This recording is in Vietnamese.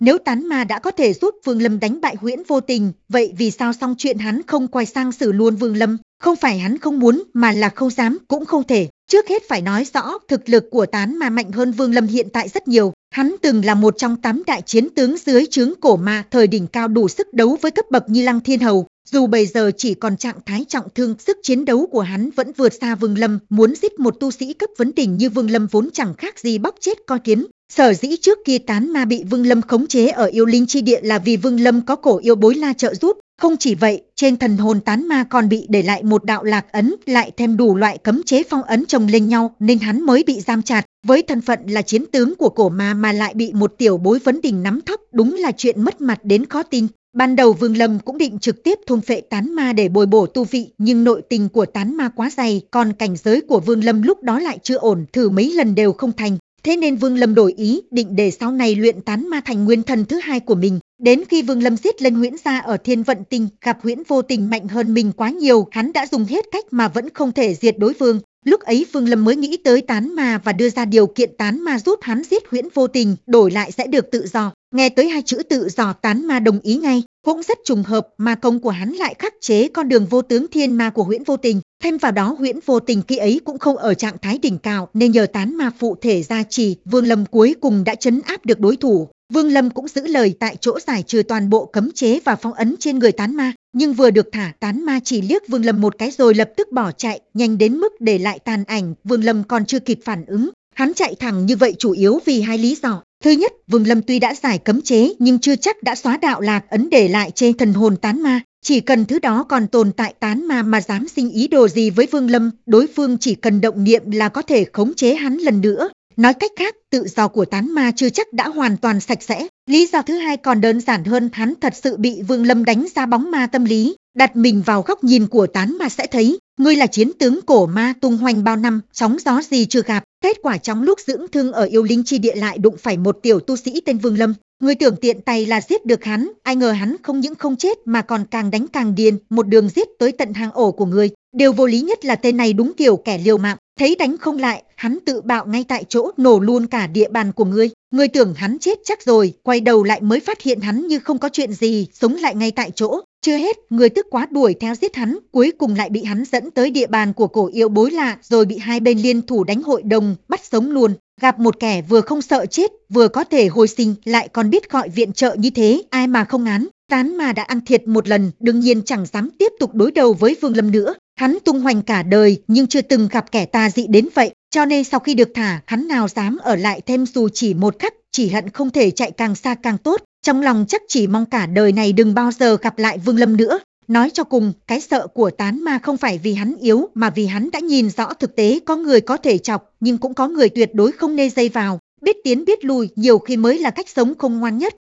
Nếu Tán Ma đã có thể giúp Vương Lâm đánh bại Huyễn Vô Tình, vậy vì sao xong chuyện hắn không quay sang xử luôn Vương Lâm? Không phải hắn không muốn mà là không dám cũng không thể. Trước hết phải nói rõ thực lực của Tán Ma mạnh hơn Vương Lâm hiện tại rất nhiều. Hắn từng là một trong 8 đại chiến tướng dưới trướng Cổ Ma, thời đỉnh cao đủ sức đấu với cấp bậc như Lăng Thiên Hầu. Dù bây giờ chỉ còn trạng thái trọng thương, sức chiến đấu của hắn vẫn vượt xa Vương Lâm. Muốn giết một tu sĩ cấp vấn đỉnh như Vương Lâm vốn chẳng khác gì bóc chết con kiến. Sở dĩ trước kia Tán Ma bị Vương Lâm khống chế ở yêu linh chi địa là vì Vương Lâm có Cổ Yêu Bối La trợ giúp. Không chỉ vậy, trên thần hồn Tán Ma còn bị để lại một đạo lạc ấn, lại thêm đủ loại cấm chế phong ấn chồng lên nhau nên hắn mới bị giam chặt. Với thân phận là chiến tướng của Cổ Ma mà lại bị một tiểu bối vấn đỉnh nắm thóp, đúng là chuyện mất mặt đến khó tin. Ban đầu Vương Lâm cũng định trực tiếp thôn phệ Tán Ma để bồi bổ tu vị, nhưng nội tình của Tán Ma quá dày, còn cảnh giới của Vương Lâm lúc đó lại chưa ổn, thử mấy lần đều không thành. Thế nên Vương Lâm đổi ý, định để sau này luyện Tán Ma thành nguyên thần thứ hai của mình. Đến khi Vương Lâm giết Lân Huyễn Gia ở Thiên Vận Tinh, gặp Huyễn Vô Tình mạnh hơn mình quá nhiều, hắn đã dùng hết cách mà vẫn không thể diệt đối phương. Lúc ấy Vương Lâm mới nghĩ tới Tán Ma và đưa ra điều kiện Tán Ma giúp hắn giết Huyễn Vô Tình, đổi lại sẽ được tự do. Nghe tới hai chữ tự do, Tán Ma đồng ý ngay. Cũng rất trùng hợp mà công của hắn lại khắc chế con đường vô tướng thiên ma của Huyễn Vô Tình. Thêm vào đó Huyễn Vô Tình khi ấy cũng không ở trạng thái đỉnh cao, nên nhờ Tán Ma phụ thể gia trì, Vương Lâm cuối cùng đã trấn áp được đối thủ. Vương Lâm cũng giữ lời tại chỗ giải trừ toàn bộ cấm chế và phong ấn trên người Tán Ma. Nhưng vừa được thả, Tán Ma chỉ liếc Vương Lâm một cái rồi lập tức bỏ chạy, nhanh đến mức để lại tàn ảnh. Vương Lâm còn chưa kịp phản ứng. Hắn chạy thẳng như vậy chủ yếu vì hai lý do. Thứ nhất, Vương Lâm tuy đã giải cấm chế nhưng chưa chắc đã xóa đạo lạc ấn để lại trên thần hồn Tán Ma. Chỉ cần thứ đó còn tồn tại, Tán Ma mà dám sinh ý đồ gì với Vương Lâm, đối phương chỉ cần động niệm là có thể khống chế hắn lần nữa. Nói cách khác, tự do của Tán Ma chưa chắc đã hoàn toàn sạch sẽ. Lý do thứ hai còn đơn giản hơn, hắn thật sự bị Vương Lâm đánh ra bóng ma tâm lý. Đặt mình vào góc nhìn của Tán Ma sẽ thấy, ngươi là chiến tướng Cổ Ma tung hoành bao năm, sóng gió gì chưa gặp. Kết quả trong lúc dưỡng thương ở yêu linh chi địa lại đụng phải một tiểu tu sĩ tên Vương Lâm. Ngươi tưởng tiện tay là giết được hắn, ai ngờ hắn không những không chết mà còn càng đánh càng điên, một đường giết tới tận hang ổ của ngươi. Điều vô lý nhất là tên này đúng kiểu kẻ liều mạng, thấy đánh không lại, hắn tự bạo ngay tại chỗ, nổ luôn cả địa bàn của ngươi. Ngươi tưởng hắn chết chắc rồi, quay đầu lại mới phát hiện hắn như không có chuyện gì, sống lại ngay tại chỗ. Chưa hết, người tức quá đuổi theo giết hắn, cuối cùng lại bị hắn dẫn tới địa bàn của Cổ Yêu Bối Lạ, rồi bị hai bên liên thủ đánh hội đồng, bắt sống luôn. Gặp một kẻ vừa không sợ chết, vừa có thể hồi sinh, lại còn biết gọi viện trợ như thế, ai mà không ngán. Tán Ma đã ăn thiệt một lần, đương nhiên chẳng dám tiếp tục đối đầu với Vương Lâm nữa. Hắn tung hoành cả đời nhưng chưa từng gặp kẻ tà dị đến vậy, cho nên sau khi được thả, hắn nào dám ở lại thêm dù chỉ một khắc, chỉ hận không thể chạy càng xa càng tốt. Trong lòng chắc chỉ mong cả đời này đừng bao giờ gặp lại Vương Lâm nữa. Nói cho cùng, cái sợ của Tán Ma không phải vì hắn yếu mà vì hắn đã nhìn rõ thực tế có người có thể chọc, nhưng cũng có người tuyệt đối không nên dây vào. Biết tiến biết lùi nhiều khi mới là cách sống không ngoan nhất.